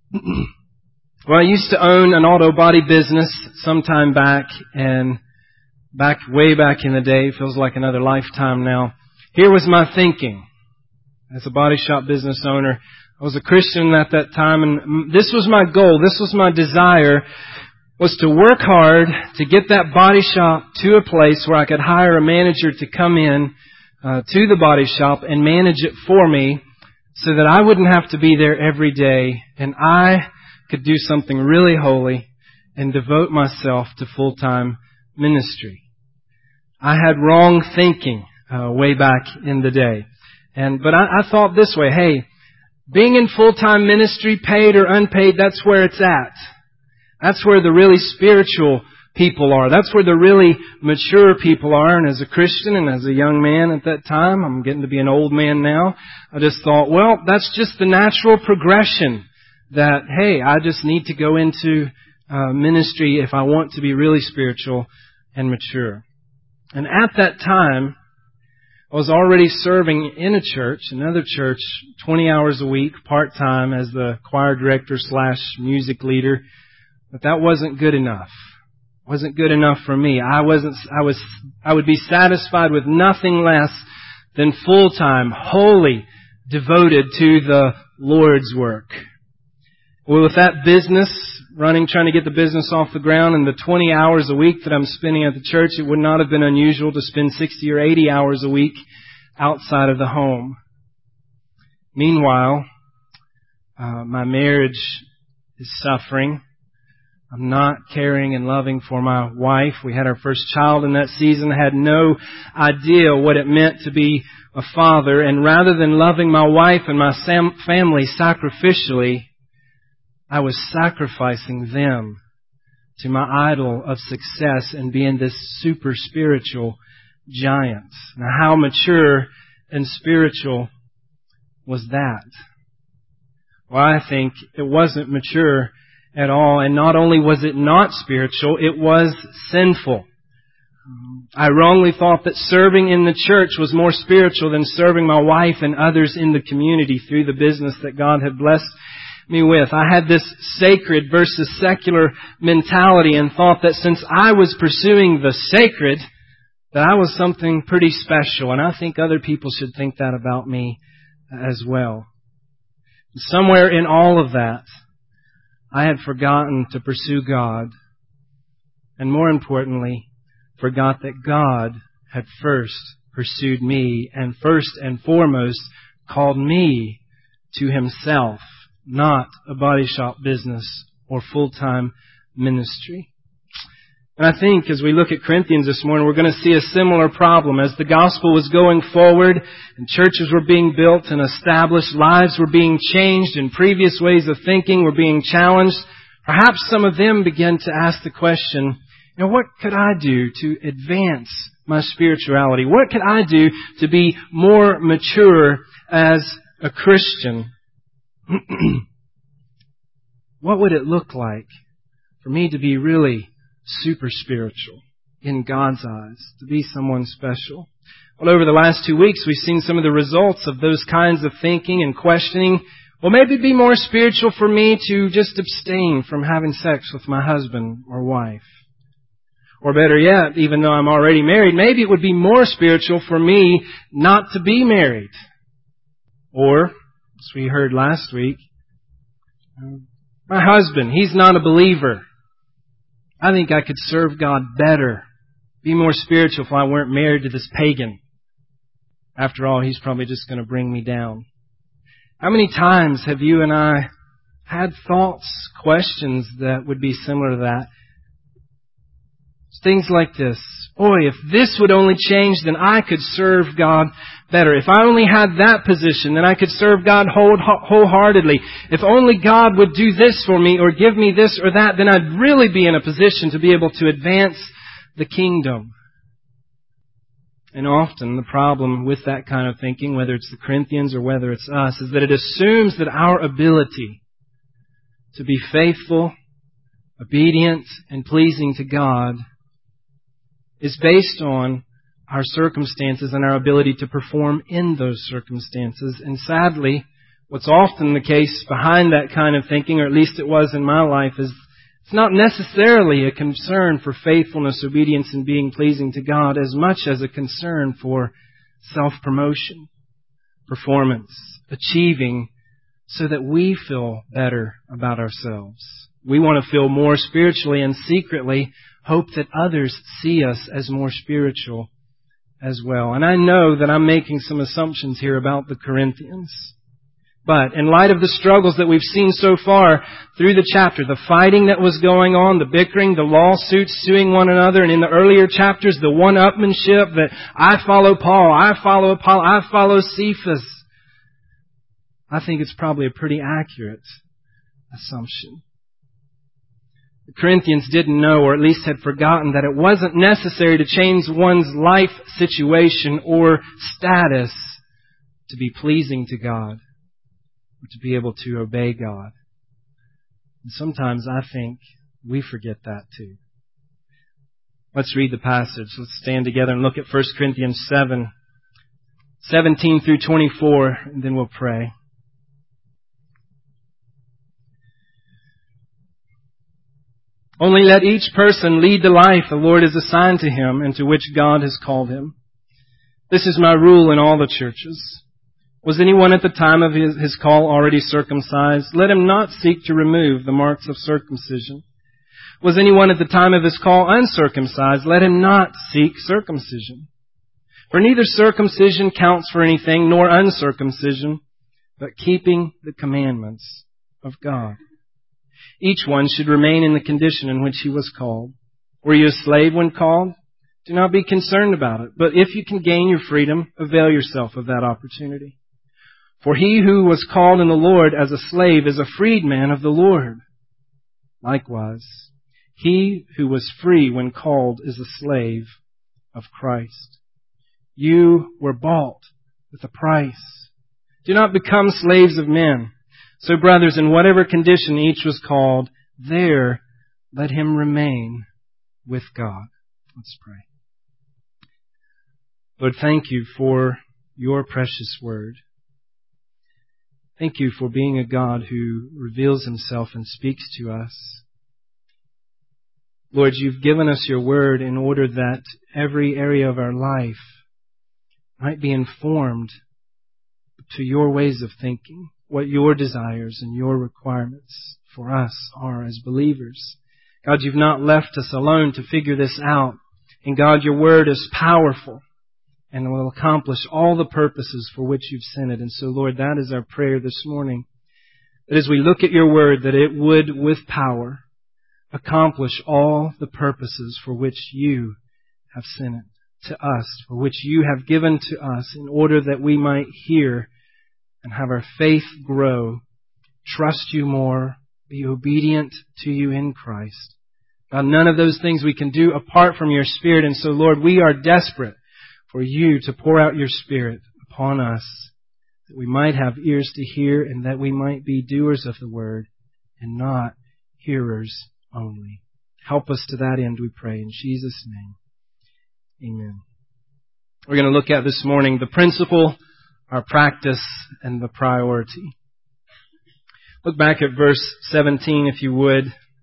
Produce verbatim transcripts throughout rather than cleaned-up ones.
Well, I used to own an auto body business some time back, and back, way back in the day, feels like another lifetime now. Here was my thinking as a body shop business owner. I was a Christian at that time, and this was my goal, this was my desire, was to work hard to get that body shop to a place where I could hire a manager to come in uh, to the body shop and manage it for me so that I wouldn't have to be there every day, and I could do something really holy and devote myself to full-time ministry. I had wrong thinking uh, way back in the day. and But I, I thought this way, hey, being in full-time ministry, paid or unpaid, that's where it's at. That's where the really spiritual people are. That's where the really mature people are. And as a Christian and as a young man at that time, I'm getting to be an old man now, I just thought, well, that's just the natural progression. That, hey, I just need to go into uh, ministry if I want to be really spiritual and mature. And at that time, I was already serving in a church, another church, twenty hours a week, part-time, as the choir director slash music leader. But that wasn't good enough. Wasn't good enough for me. I wasn't. I was. I would be satisfied with nothing less than full-time, wholly devoted to the Lord's work. Well, with that business, running, trying to get the business off the ground, and the twenty hours a week that I'm spending at the church, it would not have been unusual to spend sixty or eighty hours a week outside of the home. Meanwhile, uh, my marriage is suffering. I'm not caring and loving for my wife. We had our first child in that season. I had no idea what it meant to be a father. And rather than loving my wife and my sam- family sacrificially, I was sacrificing them to my idol of success and being this super spiritual giant. Now, how mature and spiritual was that? Well, I think it wasn't mature at all. And not only was it not spiritual, it was sinful. I wrongly thought that serving in the church was more spiritual than serving my wife and others in the community through the business that God had blessed me with. I had this sacred versus secular mentality and thought that since I was pursuing the sacred, that I was something pretty special. And I think other people should think that about me as well. Somewhere in all of that, I had forgotten to pursue God, and more importantly, forgot that God had first pursued me and first and foremost called me to Himself, not a body shop business or full-time ministry. And I think as we look at Corinthians this morning, we're going to see a similar problem. As the gospel was going forward and churches were being built and established, lives were being changed and previous ways of thinking were being challenged, perhaps some of them began to ask the question, you know, what could I do to advance my spirituality? What could I do to be more mature as a Christian? What would it look like for me to be really super spiritual in God's eyes, to be someone special? Well, over the last two weeks, we've seen some of the results of those kinds of thinking and questioning. Well, maybe it'd be more spiritual for me to just abstain from having sex with my husband or wife. Or better yet, even though I'm already married, maybe it would be more spiritual for me not to be married. Or, as we heard last week, my husband, he's not a believer. I think I could serve God better, be more spiritual if I weren't married to this pagan. After all, he's probably just going to bring me down. How many times have you and I had thoughts, questions that would be similar to that? Things like this. Boy, if this would only change, then I could serve God better. If I only had that position, then I could serve God wholeheartedly. If only God would do this for me or give me this or that, then I'd really be in a position to be able to advance the kingdom. And often the problem with that kind of thinking, whether it's the Corinthians or whether it's us, is that it assumes that our ability to be faithful, obedient, and pleasing to God is based on our circumstances and our ability to perform in those circumstances. And sadly, What's often the case behind that kind of thinking, or at least it was in my life, is it's not necessarily a concern for faithfulness, obedience, and being pleasing to God as much as a concern for self-promotion, performance, achieving, so that we feel better about ourselves. We want to feel more spiritually and secretly hope that others see us as more spiritual as well. And I know that I'm making some assumptions here about the Corinthians. But in light of the struggles that we've seen so far through the chapter, the fighting that was going on, the bickering, the lawsuits, suing one another, and in the earlier chapters, the one-upmanship that I follow Paul, I follow Apollo, I follow Cephas, I think it's probably a pretty accurate assumption. The Corinthians didn't know, or at least had forgotten, that it wasn't necessary to change one's life situation or status to be pleasing to God, or to be able to obey God. And sometimes I think we forget that too. Let's read the passage. Let's stand together and look at First Corinthians seven, seventeen through twenty-four, and then we'll pray. Only let each person lead the life the Lord has assigned to him and to which God has called him. This is my rule in all the churches. Was anyone at the time of his, his call already circumcised? Let him not seek to remove the marks of circumcision. Was anyone at the time of his call uncircumcised? Let him not seek circumcision. For neither circumcision counts for anything, nor uncircumcision, but keeping the commandments of God. Each one should remain in the condition in which he was called. Were you a slave when called? Do not be concerned about it. But if you can gain your freedom, avail yourself of that opportunity. For he who was called in the Lord as a slave is a freedman of the Lord. Likewise, he who was free when called is a slave of Christ. You were bought with a price. Do not become slaves of men. So, brothers, in whatever condition each was called, there let him remain with God. Let's pray. Lord, thank you for your precious word. Thank you for being a God who reveals himself and speaks to us. Lord, you've given us your word in order that every area of our life might be informed to your ways of thinking, what your desires and your requirements for us are as believers. God, you've not left us alone to figure this out. And God, your word is powerful and will accomplish all the purposes for which you've sent it. And so, Lord, that is our prayer this morning. That as we look at your word, that it would, with power, accomplish all the purposes for which you have sent it to us, for which you have given to us, in order that we might hear and have our faith grow, trust you more, be obedient to you in Christ. God, none of those things we can do apart from your Spirit. And so, Lord, we are desperate for you to pour out your Spirit upon us, that we might have ears to hear and that we might be doers of the word and not hearers only. Help us to that end, we pray, in Jesus' name. Amen. We're going to look at this morning the principle, our practice, and the priority. Look back at verse seventeen, if you would.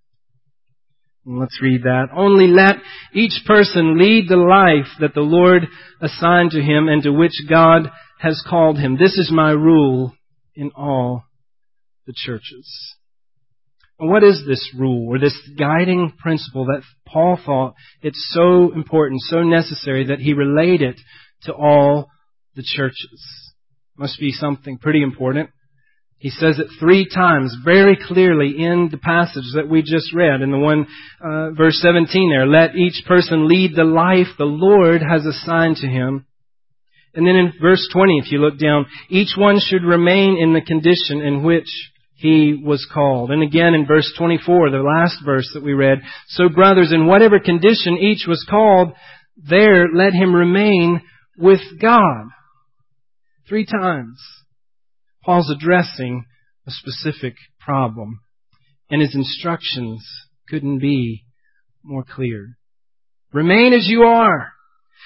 And let's read that. Only let each person lead the life that the Lord assigned to him and to which God has called him. This is my rule in all the churches. And what is this rule, or this guiding principle that Paul thought it's so important, so necessary that he relayed it to all the churches? Must be something pretty important. He says it three times very clearly in the passage that we just read. In the one, uh, verse seventeen there, let each person lead the life the Lord has assigned to him. And then in verse twenty, if you look down, each one should remain in the condition in which he was called. And again in verse twenty-four, the last verse that we read, so brothers, in whatever condition each was called, there let him remain with God. Three times, Paul's addressing a specific problem, and his instructions couldn't be more clear. Remain as you are.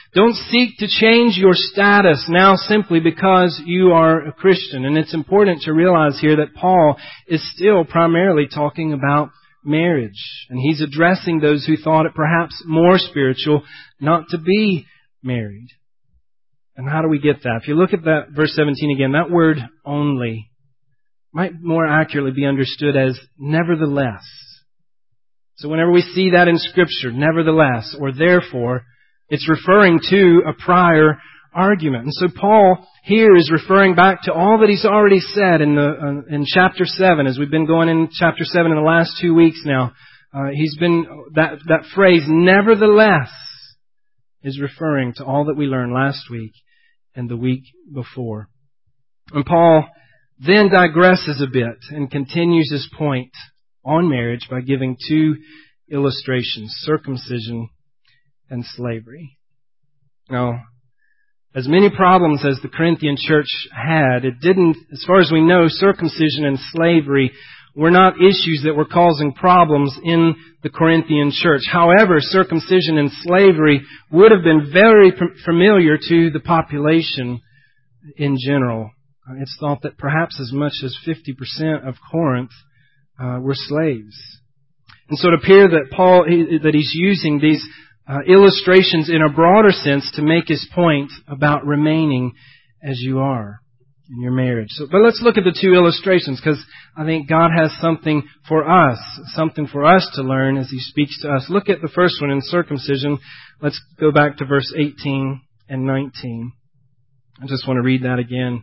Don't seek to change your status now simply because you are a Christian. And it's important to realize here that Paul is still primarily talking about marriage. And he's addressing those who thought it perhaps more spiritual not to be married. And how do we get that? If you look at that verse seventeen again, that word only might more accurately be understood as nevertheless. So whenever we see that in Scripture, nevertheless, or therefore, it's referring to a prior argument. And so Paul here is referring back to all that he's already said in the uh, in chapter seven, as we've been going in chapter seven in the last two weeks now. Uh, he's been, that, that phrase, nevertheless, is referring to all that we learned last week and the week before. And Paul then digresses a bit and continues his point on marriage by giving two illustrations, circumcision and slavery. Now, as many problems as the Corinthian church had, it didn't, as far as we know, circumcision and slavery were not issues that were causing problems in the Corinthian church. However, circumcision and slavery would have been very familiar to the population in general. It's thought that perhaps as much as fifty percent of Corinth uh, were slaves. And so it appears that Paul, that he's using these uh, illustrations in a broader sense to make his point about remaining as you are in your marriage. So, but let's look at the two illustrations, because I think God has something for us, something for us to learn as He speaks to us. Look at the first one in circumcision. Let's go back to verse eighteen and nineteen. I just want to read that again.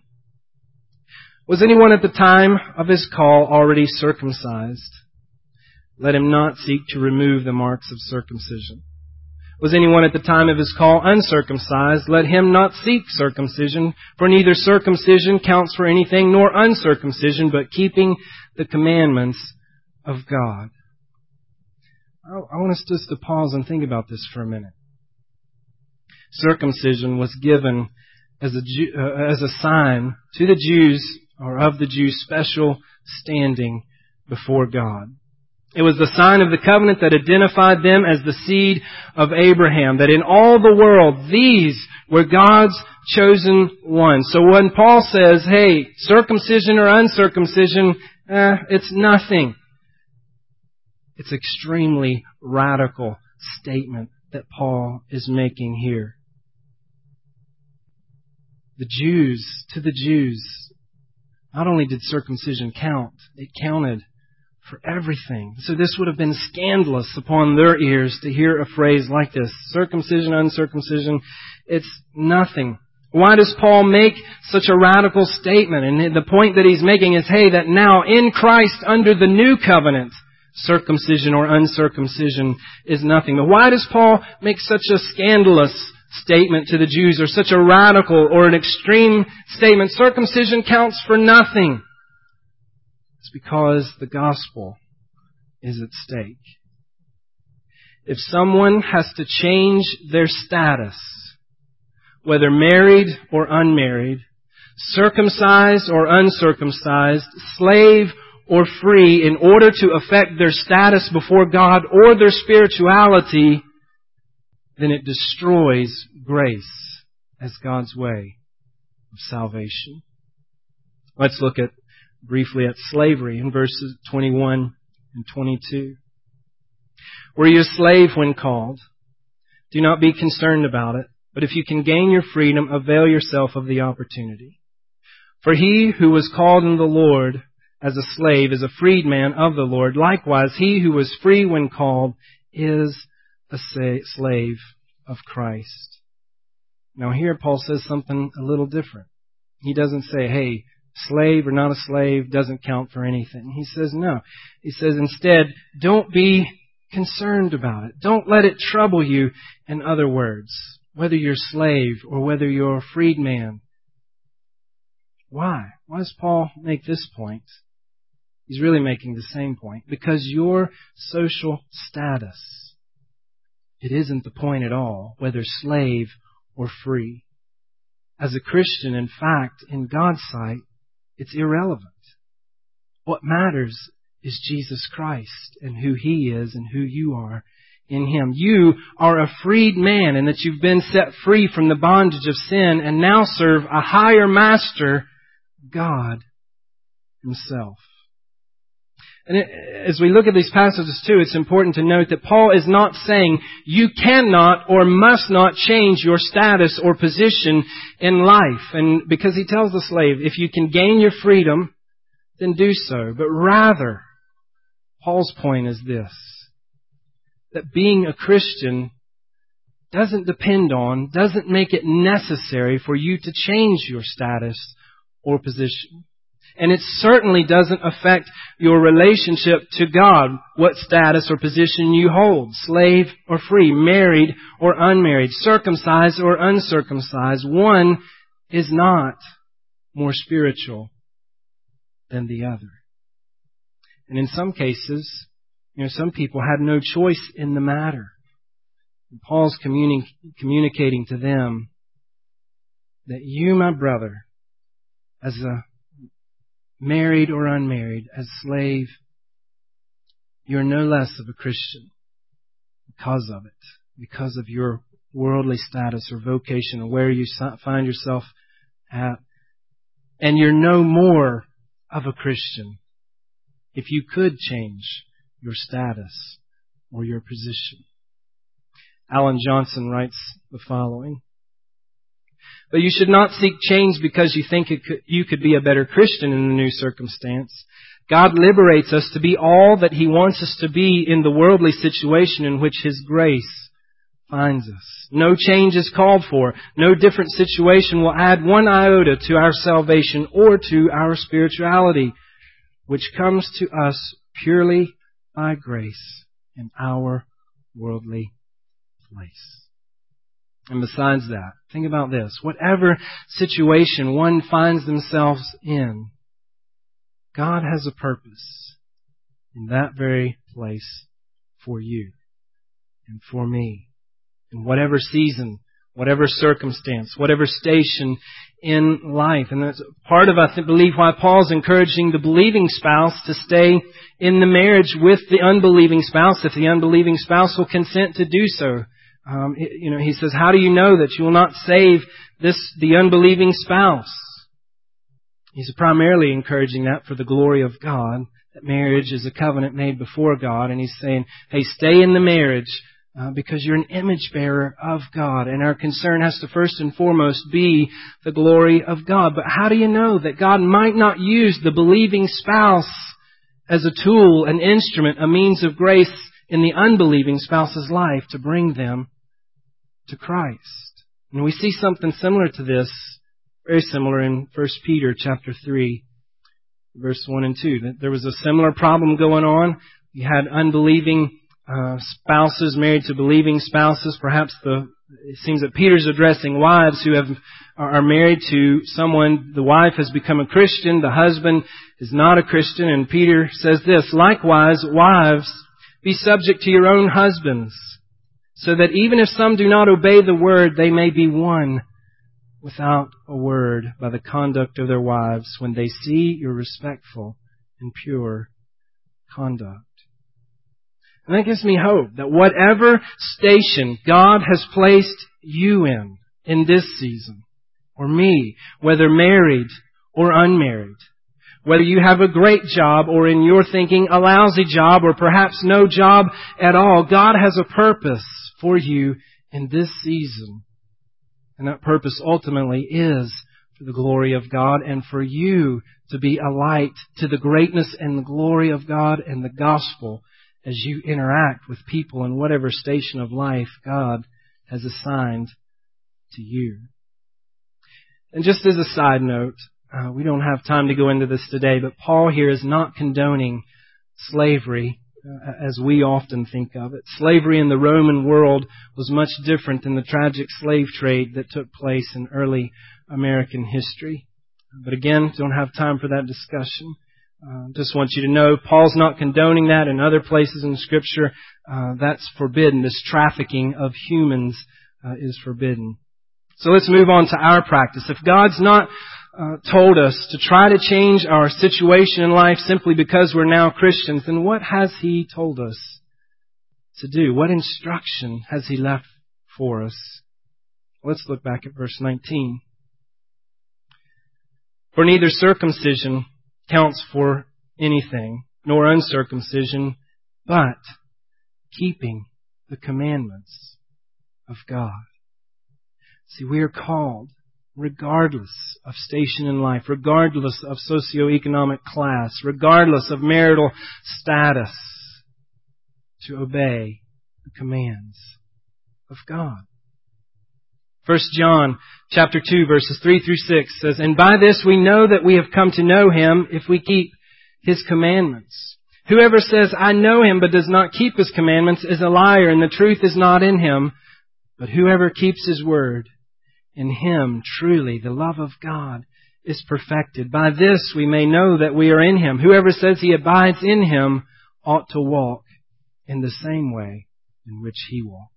Was anyone at the time of his call already circumcised? Let him not seek to remove the marks of circumcision. Was anyone at the time of his call uncircumcised? Let him not seek circumcision, for neither circumcision counts for anything nor uncircumcision, but keeping the commandments of God. I want us just to pause and think about this for a minute. Circumcision was given as a, uh, as a sign to the Jews, or of the Jews' special standing before God. It was the sign of the covenant that identified them as the seed of Abraham, that in all the world, these were God's chosen ones. So when Paul says, hey, circumcision or uncircumcision, eh, it's nothing. It's an extremely radical statement that Paul is making here. The Jews, to the Jews, not only did circumcision count, it counted for everything. So this would have been scandalous upon their ears to hear a phrase like this. Circumcision, uncircumcision, it's nothing. Why does Paul make such a radical statement? And the point that he's making is, hey, that now in Christ under the new covenant, circumcision or uncircumcision is nothing. But why does Paul make such a scandalous statement to the Jews, or such a radical or an extreme statement? Circumcision counts for nothing. It's because the gospel is at stake. If someone has to change their status, whether married or unmarried, circumcised or uncircumcised, slave or free, in order to affect their status before God or their spirituality, then it destroys grace as God's way of salvation. Let's look at briefly at slavery in verses twenty-one and twenty-two. Were you a slave when called? Do not be concerned about it, but if you can gain your freedom, avail yourself of the opportunity. For he who was called in the Lord as a slave is a freedman of the Lord. Likewise, he who was free when called is a slave of Christ. Now here Paul says something a little different. He doesn't say, hey, slave or not a slave doesn't count for anything. He says no. He says instead, don't be concerned about it. Don't let it trouble you. In other words, whether you're a slave or whether you're a freedman. Why? Why does Paul make this point? He's really making the same point. Because your social status, it isn't the point at all, whether slave or free. As a Christian, in fact, in God's sight, it's irrelevant. What matters is Jesus Christ and who He is and who you are in Him. You are a freed man, and that you've been set free from the bondage of sin and now serve a higher master, God Himself. And it, as we look at these passages too, it's important to note that Paul is not saying you cannot or must not change your status or position in life. And because he tells the slave, if you can gain your freedom, then do so. But rather, Paul's point is this, that being a Christian doesn't depend on, doesn't make it necessary for you to change your status or position. And it certainly doesn't affect your relationship to God, what status or position you hold, slave or free, married or unmarried, circumcised or uncircumcised. One is not more spiritual than the other. And in some cases, you know, some people had no choice in the matter. And Paul's communi- communicating to them that you, my brother, as a married or unmarried, as slave, you're no less of a Christian because of it, because of your worldly status or vocation or where you find yourself at. And you're no more of a Christian if you could change your status or your position. Alan Johnson writes the following: but you should not seek change because you think it could, you could be a better Christian in the new circumstance. God liberates us to be all that He wants us to be in the worldly situation in which His grace finds us. No change is called for. No different situation will add one iota to our salvation or to our spirituality, which comes to us purely by grace in our worldly place. And besides that, think about this. Whatever situation one finds themselves in, God has a purpose in that very place for you and for me. In whatever season, whatever circumstance, whatever station in life. And that's part of, I believe, why Paul's encouraging the believing spouse to stay in the marriage with the unbelieving spouse, if the unbelieving spouse will consent to do so. Um, you know, he says, how do you know that you will not save this, the unbelieving spouse? He's primarily encouraging that for the glory of God, that marriage is a covenant made before God. And he's saying, hey, stay in the marriage uh, because you're an image bearer of God. And our concern has to first and foremost be the glory of God. But how do you know that God might not use the believing spouse as a tool, an instrument, a means of grace in the unbelieving spouse's life to bring them to Christ? And we see something similar to this, very similar in First Peter chapter three, verse one and two. That there was a similar problem going on. You had unbelieving uh, spouses married to believing spouses. Perhaps the it seems that Peter's addressing wives who have are married to someone. The wife has become a Christian. The husband is not a Christian. And Peter says this: likewise, wives, be subject to your own husbands, so that even if some do not obey the word, they may be won without a word by the conduct of their wives when they see your respectful and pure conduct. And that gives me hope that whatever station God has placed you in, in this season, or me, whether married or unmarried, whether you have a great job or in your thinking a lousy job or perhaps no job at all, God has a purpose for you in this season. And that purpose ultimately is for the glory of God and for you to be a light to the greatness and the glory of God and the gospel as you interact with people in whatever station of life God has assigned to you. And just as a side note, uh, we don't have time to go into this today, but Paul here is not condoning slavery uh, as we often think of it. Slavery in the Roman world was much different than the tragic slave trade that took place in early American history. But again, don't have time for that discussion. Uh, just want you to know, Paul's not condoning that. In other places in Scripture, uh, that's forbidden. This trafficking of humans uh, is forbidden. So let's move on to our practice. If God's not uh, told us to try to change our situation in life simply because we're now Christians, then what has He told us to do? What instruction has He left for us? Let's look back at verse nineteen. For neither circumcision counts for anything, nor uncircumcision, but keeping the commandments of God. See, we are called, regardless of station in life, regardless of socioeconomic class, regardless of marital status, to obey the commands of God. First John chapter two, verses three through six says, "And by this we know that we have come to know Him if we keep His commandments. Whoever says, 'I know Him,' but does not keep His commandments is a liar, and the truth is not in him. But whoever keeps His word, in him truly the love of God is perfected. By this we may know that we are in Him. Whoever says he abides in Him ought to walk in the same way in which He walked."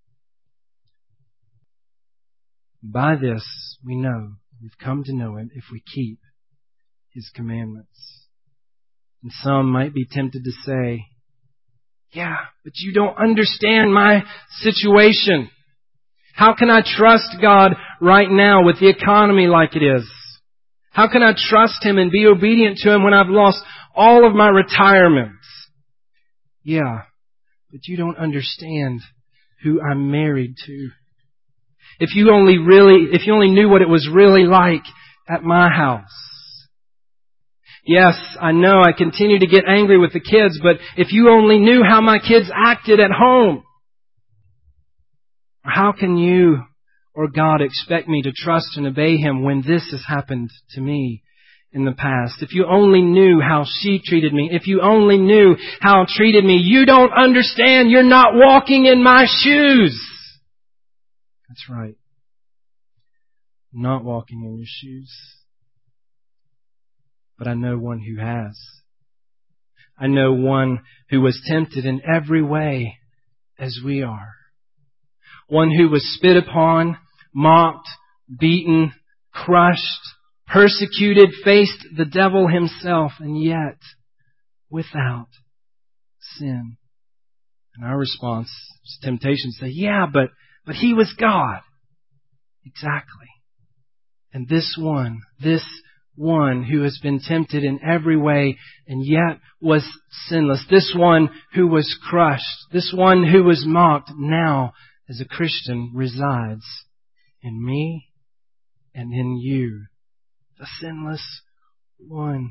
By this we know we've come to know Him if we keep His commandments. And some might be tempted to say, "Yeah, but you don't understand my situation. How can I trust God right now with the economy like it is? How can I trust Him and be obedient to Him when I've lost all of my retirements?" Yeah, but you don't understand who I'm married to. If you only really, if you only knew what it was really like at my house. Yes, I know I continue to get angry with the kids, but if you only knew how my kids acted at home. How can you or God expect me to trust and obey Him when this has happened to me in the past? If you only knew how she treated me, if you only knew how it treated me, you don't understand. You're not walking in my shoes. That's right. Not walking in your shoes. But I know one who has. I know one who was tempted in every way as we are. One who was spit upon, mocked, beaten, crushed, persecuted, faced the devil himself, and yet without sin. And our response to temptation is to say, yeah, but, but He was God. Exactly. And this one, this one who has been tempted in every way and yet was sinless, this one who was crushed, this one who was mocked, now as a Christian resides in me and in you, the sinless one.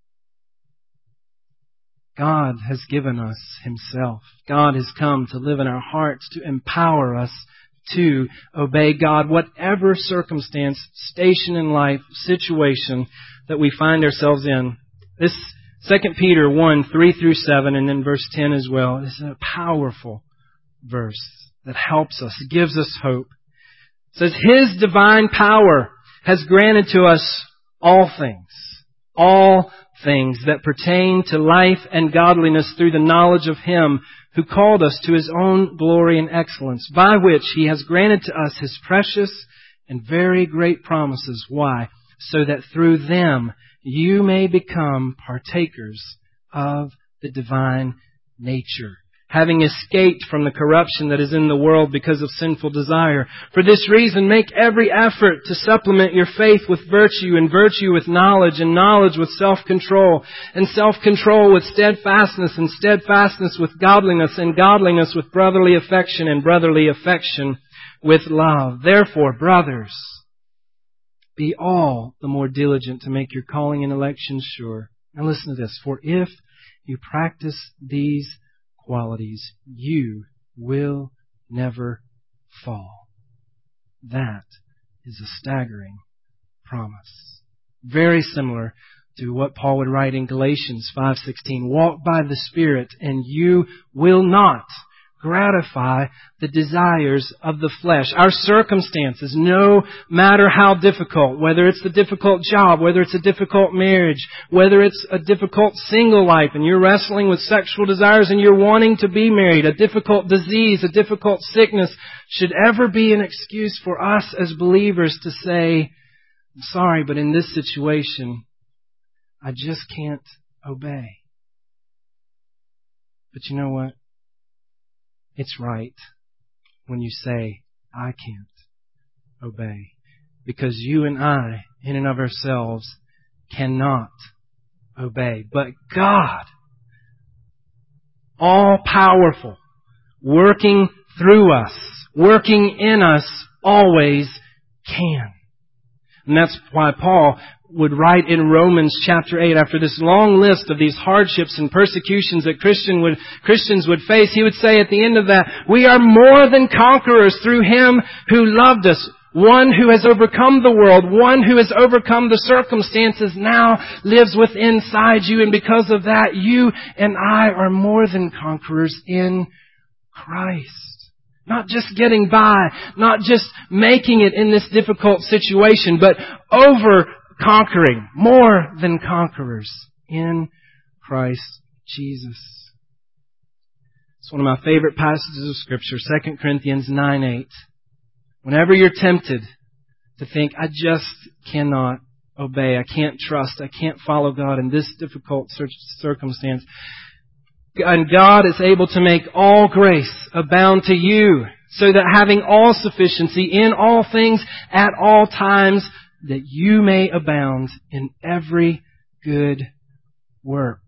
God has given us Himself. God has come to live in our hearts, to empower us to obey God, whatever circumstance, station in life, situation that we find ourselves in. This Second Peter one, three through seven, and then verse ten as well, is a powerful verse that helps us, gives us hope. It says, His divine power has granted to us all things, all things that pertain to life and godliness through the knowledge of Him who called us to His own glory and excellence, by which He has granted to us His precious and very great promises. Why? So that through them you may become partakers of the divine nature, having escaped from the corruption that is in the world because of sinful desire. For this reason, make every effort to supplement your faith with virtue, and virtue with knowledge, and knowledge with self-control, and self-control with steadfastness, and steadfastness with godliness, and godliness with brotherly affection, and brotherly affection with love. Therefore, brothers, be all the more diligent to make your calling and election sure. Now listen to this. For if you practice these qualities, you will never fall. That is a staggering promise. Very similar to what Paul would write in Galatians five sixteen. Walk by the Spirit, and you will not gratify the desires of the flesh. Our circumstances, no matter how difficult, whether it's a difficult job, whether it's a difficult marriage, whether it's a difficult single life and you're wrestling with sexual desires and you're wanting to be married, a difficult disease, a difficult sickness, should ever be an excuse for us as believers to say, I'm sorry, but in this situation, I just can't obey. But you know what? it's right when you say, I can't obey. Because you and I, in and of ourselves, cannot obey. But God, all-powerful, working through us, working in us, always can. And that's why Paul would write in Romans chapter eight, after this long list of these hardships and persecutions that Christian would, Christians would face, he would say at the end of that, we are more than conquerors through Him who loved us. One who has overcome the world, one who has overcome the circumstances now lives within inside you. And because of that, you and I are more than conquerors in Christ. Not just getting by, not just making it in this difficult situation, but over conquering, more than conquerors in Christ Jesus. It's one of my favorite passages of Scripture, Second Corinthians nine eight. Whenever you're tempted to think, I just cannot obey, I can't trust, I can't follow God in this difficult circumstance, and God is able to make all grace abound to you, so that having all sufficiency in all things at all times, that you may abound in every good work.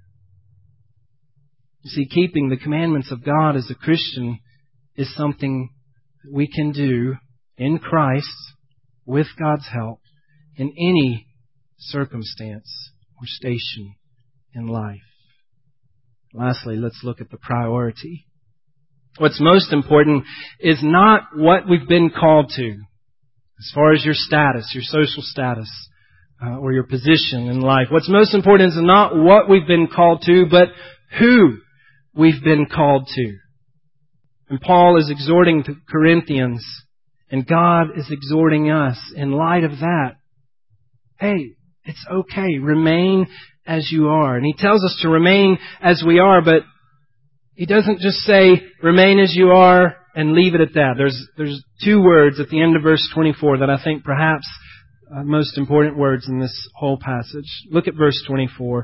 You see, keeping the commandments of God as a Christian is something we can do in Christ with God's help in any circumstance or station in life. Lastly, let's look at the priority. What's most important is not what we've been called to, as far as your status, your social status, uh, or your position in life. What's most important is not what we've been called to, but who we've been called to. And Paul is exhorting the Corinthians, and God is exhorting us in light of that. Hey, it's okay. Remain as you are. And he tells us to remain as we are, but he doesn't just say, remain as you are and leave it at that. There's, there's two words at the end of verse twenty-four that I think perhaps are most important words in this whole passage. Look at verse twenty-four.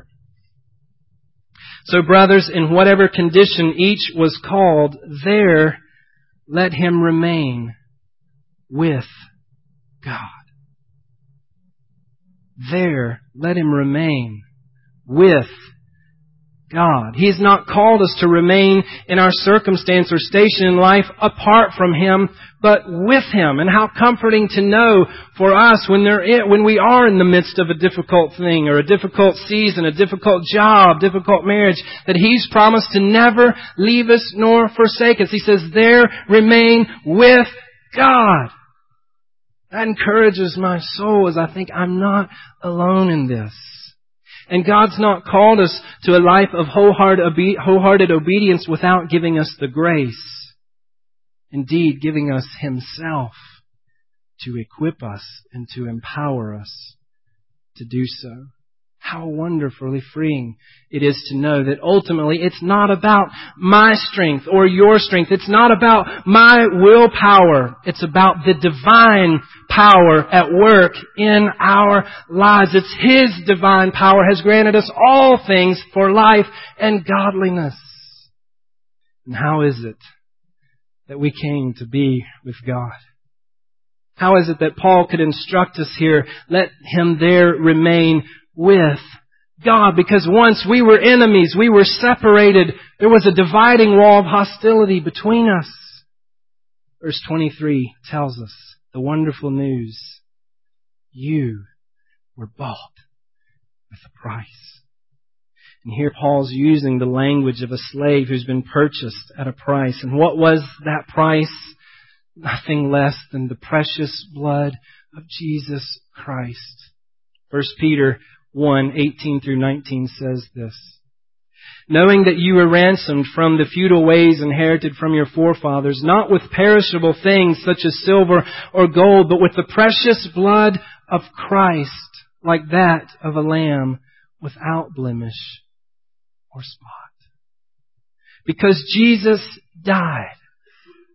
So brothers, in whatever condition each was called, there let him remain with God. There let him remain with God. He's not called us to remain in our circumstance or station in life apart from Him, but with Him. And how comforting to know for us when they're in, when we are in the midst of a difficult thing or a difficult season, a difficult job, difficult marriage, that He's promised to never leave us nor forsake us. He says, there remain with God. That encourages my soul as I think I'm not alone in this. And God's not called us to a life of wholehearted obedience without giving us the grace. Indeed, giving us Himself to equip us and to empower us to do so. How wonderfully freeing it is to know that ultimately it's not about my strength or your strength. It's not about my willpower. It's about the divine power at work in our lives. It's His divine power has granted us all things for life and godliness. And how is it that we came to be with God? How is it that Paul could instruct us here, let him there remain with God? Because once we were enemies, we were separated. There was a dividing wall of hostility between us. Verse twenty-three tells us the wonderful news. You were bought with a price. And here Paul's using the language of a slave who's been purchased at a price. And what was that price? Nothing less than the precious blood of Jesus Christ. First Peter one, eighteen through nineteen says this. Knowing that you were ransomed from the futile ways inherited from your forefathers, not with perishable things such as silver or gold, but with the precious blood of Christ, like that of a lamb without blemish or spot. Because Jesus died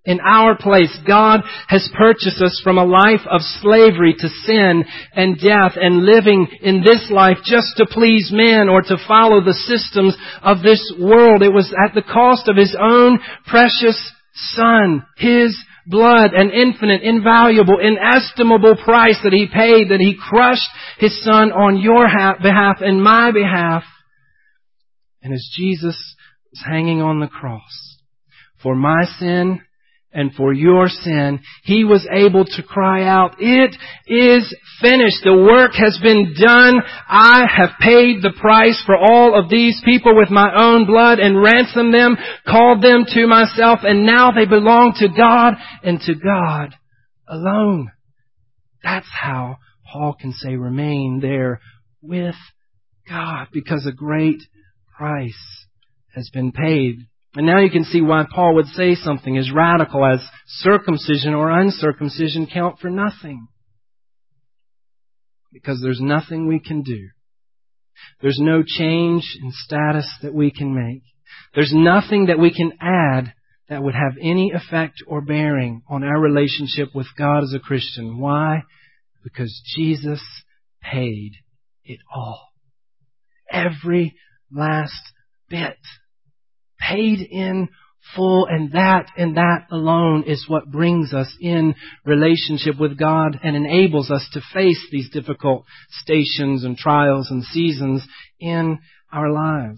in our place. God has purchased us from a life of slavery to sin and death and living in this life just to please men or to follow the systems of this world. It was at the cost of His own precious Son, His blood, an infinite, invaluable, inestimable price that He paid, that He crushed His Son on your behalf and my behalf. And as Jesus was hanging on the cross for my sin and for your sin, He was able to cry out, "It is finished. The work has been done. I have paid the price for all of these people with my own blood and ransomed them, called them to myself, and now they belong to God and to God alone." That's how Paul can say, remain there with God, because a great price has been paid. And now you can see why Paul would say something as radical as circumcision or uncircumcision count for nothing. Because there's nothing we can do. There's no change in status that we can make. There's nothing that we can add that would have any effect or bearing on our relationship with God as a Christian. Why? Because Jesus paid it all. Every last bit. Paid in full, and that and that alone is what brings us in relationship with God and enables us to face these difficult stations and trials and seasons in our lives.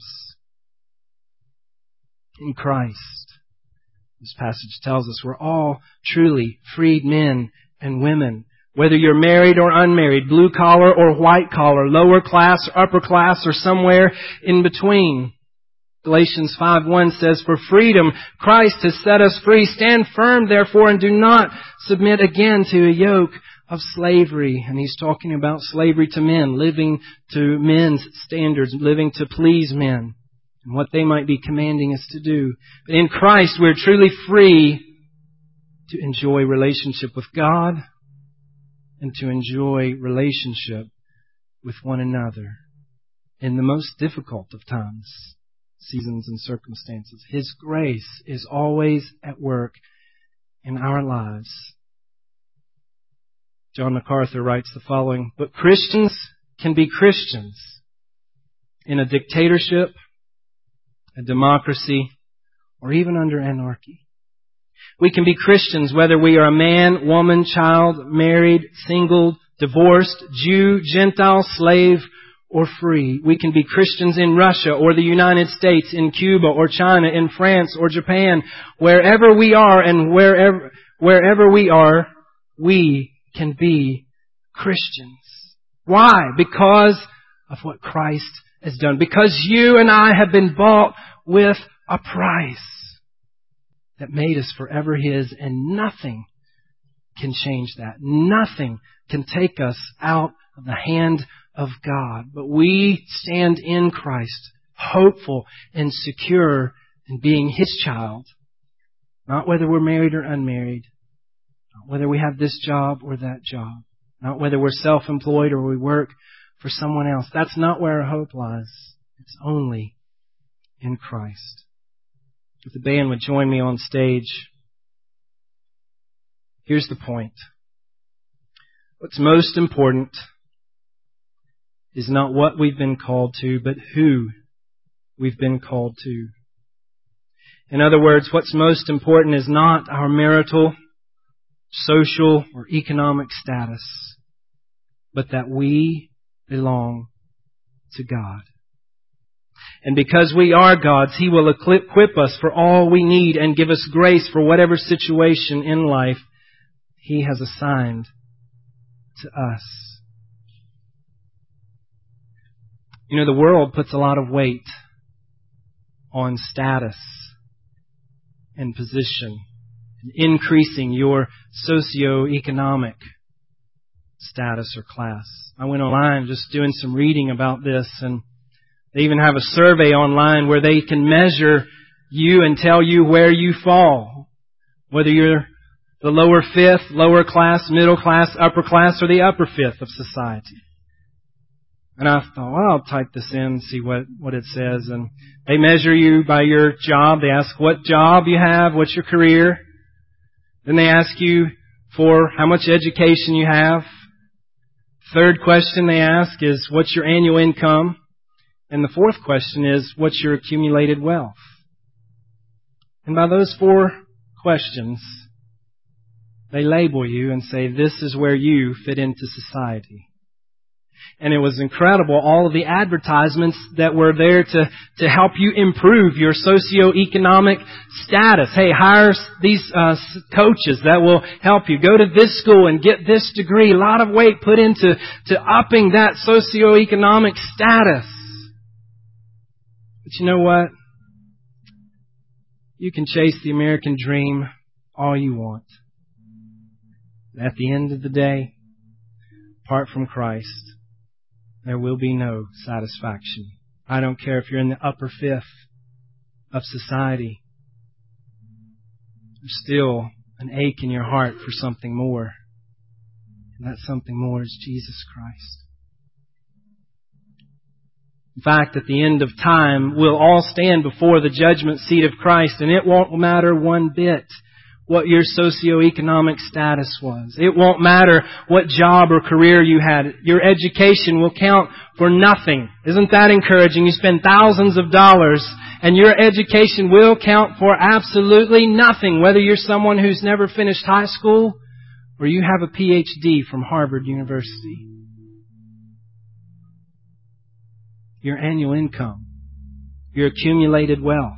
In Christ, this passage tells us we're all truly freed men and women. Whether you're married or unmarried, blue collar or white collar, lower class or upper class or somewhere in between. Galatians five one says, "For freedom Christ has set us free. Stand firm, therefore, and do not submit again to a yoke of slavery." And he's talking about slavery to men, living to men's standards, living to please men, and what they might be commanding us to do. But in Christ, we're truly free to enjoy relationship with God and to enjoy relationship with one another in the most difficult of times. Seasons and circumstances. His grace is always at work in our lives. John MacArthur writes the following, "But Christians can be Christians in a dictatorship, a democracy, or even under anarchy. We can be Christians whether we are a man, woman, child, married, single, divorced, Jew, Gentile, slave, or free. We can be Christians in Russia or the United States, in Cuba or China, in France or Japan. Wherever we are and wherever, wherever we are, we can be Christians. Why? Because of what Christ has done. Because you and I have been bought with a price that made us forever His, and nothing can change that. Nothing can take us out of the hand of God. But we stand in Christ, hopeful and secure in being His child. Not whether we're married or unmarried. Not whether we have this job or that job. Not whether we're self-employed or we work for someone else. That's not where our hope lies. It's only in Christ. If the band would join me on stage. Here's the point. What's most important is not what we've been called to, but who we've been called to. In other words, what's most important is not our marital, social, or economic status, but that we belong to God. And because we are God's, He will equip us for all we need and give us grace for whatever situation in life He has assigned to us. You know, the world puts a lot of weight on status and position, increasing your socioeconomic status or class. I went online just doing some reading about this, and they even have a survey online where they can measure you and tell you where you fall, whether you're the lower fifth, lower class, middle class, upper class, or the upper fifth of society. And I thought, well, I'll type this in and see what, what it says. And they measure you by your job. They ask what job you have, what's your career. Then they ask you for how much education you have. Third question they ask is, what's your annual income? And the fourth question is, what's your accumulated wealth? And by those four questions, they label you and say, this is where you fit into society. And it was incredible, all of the advertisements that were there to, to help you improve your socioeconomic status. Hey, hire these uh, coaches that will help you. Go to this school and get this degree. A lot of weight put into to upping that socioeconomic status. But you know what? You can chase the American dream all you want. At the end of the day, apart from Christ, there will be no satisfaction. I don't care if you're in the upper fifth of society. There's still an ache in your heart for something more. And that something more is Jesus Christ. In fact, at the end of time, we'll all stand before the judgment seat of Christ, and it won't matter one bit what your socioeconomic status was. It won't matter what job or career you had. Your education will count for nothing. Isn't that encouraging? You spend thousands of dollars and your education will count for absolutely nothing, whether you're someone who's never finished high school or you have a P H D from Harvard University. Your annual income, your accumulated wealth,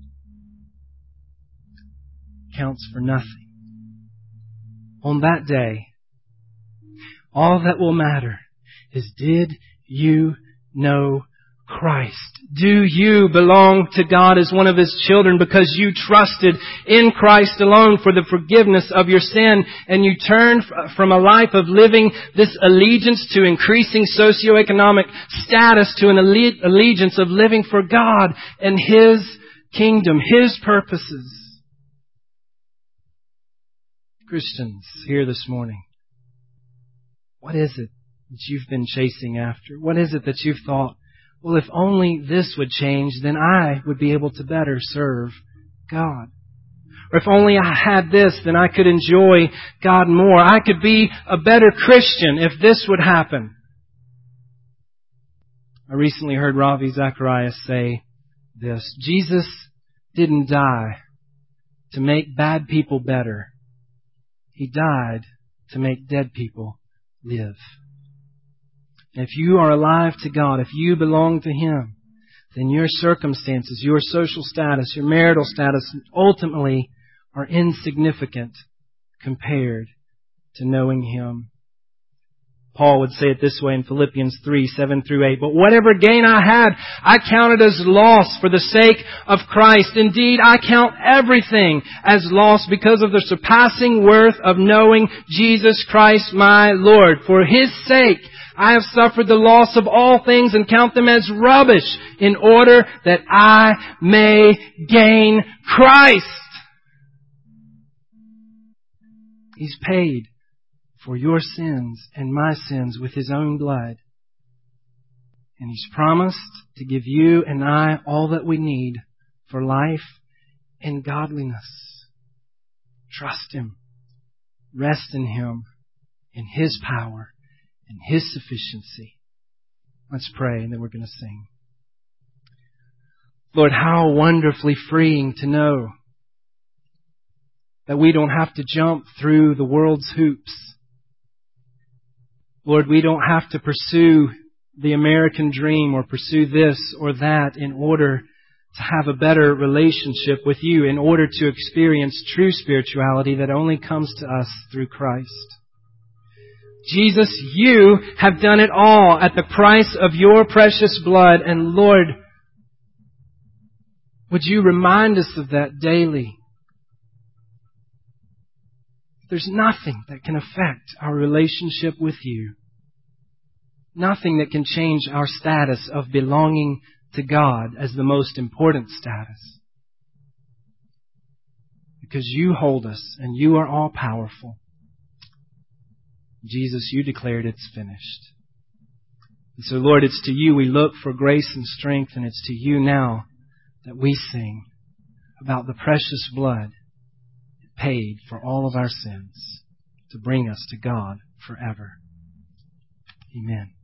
counts for nothing. On that day, all that will matter is, did you know Christ? Do you belong to God as one of His children because you trusted in Christ alone for the forgiveness of your sin, and you turned from a life of living this allegiance to increasing socioeconomic status to an allegiance of living for God and His kingdom, His purposes? Christians here this morning, what is it that you've been chasing after? What is it that you've thought, well, if only this would change, then I would be able to better serve God. Or if only I had this, then I could enjoy God more. I could be a better Christian if this would happen. I recently heard Ravi Zacharias say this: Jesus didn't die to make bad people better. He died to make dead people live. And if you are alive to God, if you belong to Him, then your circumstances, your social status, your marital status ultimately are insignificant compared to knowing Him. Paul would say it this way in Philippians three, seven through eight. But whatever gain I had, I counted as loss for the sake of Christ. Indeed, I count everything as loss because of the surpassing worth of knowing Jesus Christ my Lord. For His sake, I have suffered the loss of all things and count them as rubbish in order that I may gain Christ. He's paid for your sins and my sins with His own blood. And He's promised to give you and I all that we need for life and godliness. Trust Him. Rest in Him, in His power, in His sufficiency. Let's pray, and then we're going to sing. Lord, how wonderfully freeing to know that we don't have to jump through the world's hoops. Lord, we don't have to pursue the American dream or pursue this or that in order to have a better relationship with You, in order to experience true spirituality that only comes to us through Christ. Jesus, You have done it all at the price of Your precious blood. And Lord, would You remind us of that daily? There's nothing that can affect our relationship with You. Nothing that can change our status of belonging to God as the most important status. Because You hold us and You are all powerful. Jesus, You declared it's finished. And so, Lord, it's to You we look for grace and strength, and it's to You now that we sing about the precious blood paid for all of our sins to bring us to God forever. Amen.